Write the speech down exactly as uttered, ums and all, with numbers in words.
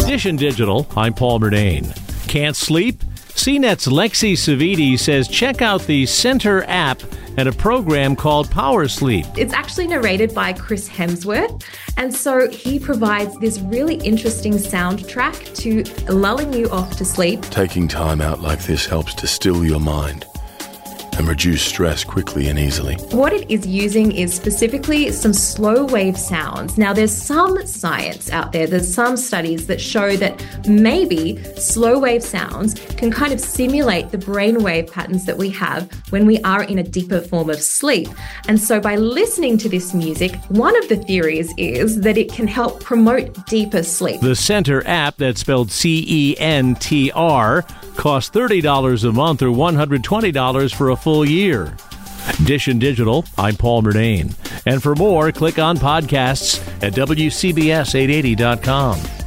Edition Digital, I'm Paul Murnane. Can't sleep? C NET's Lexi Savidi says check out the Center app and a program called Power Sleep. It's actually narrated by Chris Hemsworth, and so he provides this really interesting soundtrack to lulling you off to sleep. Taking time out like this helps to still your mind and reduce stress quickly and easily. What it is using is specifically some slow wave sounds. Now, there's some science out there, there's some studies that show that maybe slow wave sounds can kind of simulate the brainwave patterns that we have when we are in a deeper form of sleep. And so by listening to this music, one of the theories is that it can help promote deeper sleep. The Center app, that's spelled C E N T R, costs thirty dollars a month or one hundred twenty dollars for a full year. Edition Digital, I'm Paul Murnane. And for more, click on podcasts at W C B S eight eighty dot com.